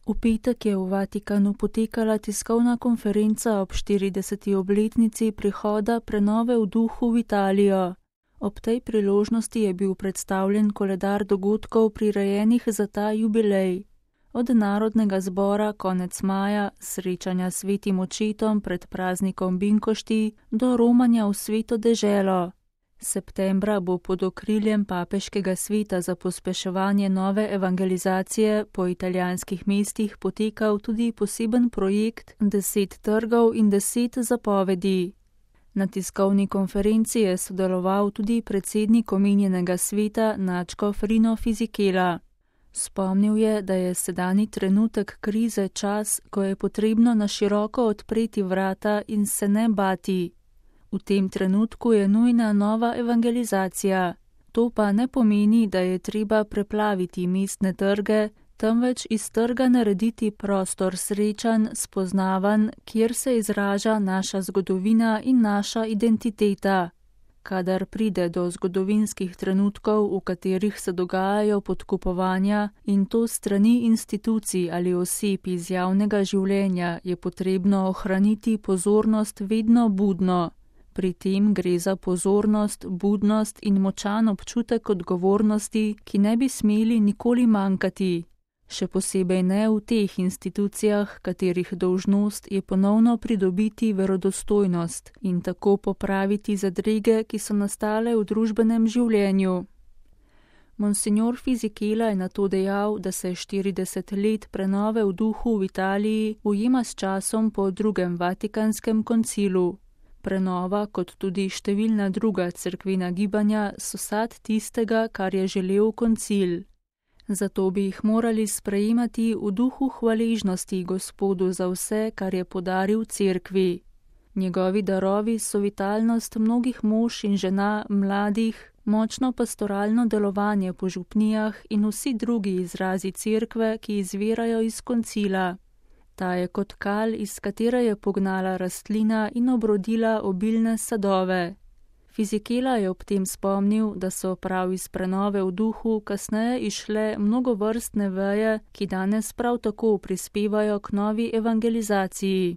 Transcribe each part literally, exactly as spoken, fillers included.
V petek je v Vatikanu potekala tiskovna konferenca ob štirideseti obletnici prihoda prenove v duhu v Italijo. Ob tej priložnosti je bil predstavljen koledar dogodkov prirejenih za ta jubilej. Od Narodnega zbora konec maja, srečanja s svetim očetom pred praznikom Binkošti, do romanja v sveto deželo. Septembra bo pod okriljem papeškega sveta za pospeševanje nove evangelizacije po italijanskih mestih potekal tudi poseben projekt Deset trgov in deset zapovedi. Na tiskovni konferenci je sodeloval tudi predsednik omenjenega sveta nadškof Rino Fisichella. Spomnil je, da je sedanji trenutek krize čas, ko je potrebno na široko odpreti vrata in se ne bati. V tem trenutku je nujna nova evangelizacija. To pa ne pomeni, da je treba preplaviti mestne trge, temveč iz trga narediti prostor srečan, spoznavan, kjer se izraža naša zgodovina in naša identiteta. Kadar pride do zgodovinskih trenutkov, v katerih se dogajajo podkupovanja in to strani institucij ali oseb iz javnega življenja, je potrebno ohraniti pozornost vedno budno. Pri tem gre za pozornost, budnost in močan občutek odgovornosti, ki ne bi smeli nikoli manjkati. Še posebej ne v teh institucijah, katerih dolžnost je ponovno pridobiti verodostojnost in tako popraviti zadrege, ki so nastale v družbenem življenju. Monsignor Fisichella je nato dejal, da se štirideset let prenove v duhu v Italiji ujema s časom po drugem Vatikanskem koncilu. Prenova, kot tudi številna druga cerkvena gibanja, so sad tistega, kar je želel koncil. Zato bi jih morali sprejemati v duhu hvaležnosti Gospodu za vse, kar je podaril cerkvi. Njegovi darovi so vitalnost mnogih mož in žena, mladih, močno pastoralno delovanje po župnijah in vsi drugi izrazi cerkve, ki izvirajo iz koncila. Ta je kot kal, iz katere je pognala rastlina in obrodila obilne sadove. Fisichella je ob tem spomnil, da so prav iz prenove v duhu kasneje išle mnogovrstne veje, ki danes prav tako prispevajo k novi evangelizaciji.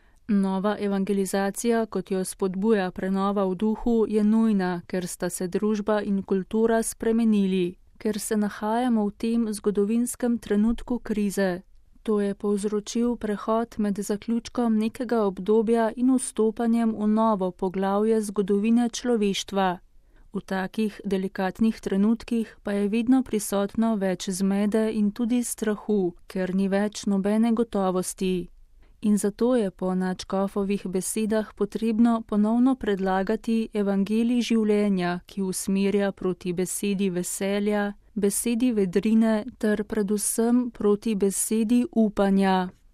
Nova evangelizacija, kot jo spodbuja prenova v duhu, je nujna, ker sta se družba in kultura spremenili, ker se nahajamo v tem zgodovinskem trenutku krize. To je povzročil prehod med zaključkom nekega obdobja in vstopanjem v novo poglavje zgodovine človeštva. V takih delikatnih trenutkih pa je vedno prisotno več zmede in tudi strahu, ker ni več nobene gotovosti. In zato je po nadškofovih besedah potrebno ponovno predlagati evangelij življenja, ki usmerja proti besedi veselja, besedi vedrine ter predvsem proti besedi upanja.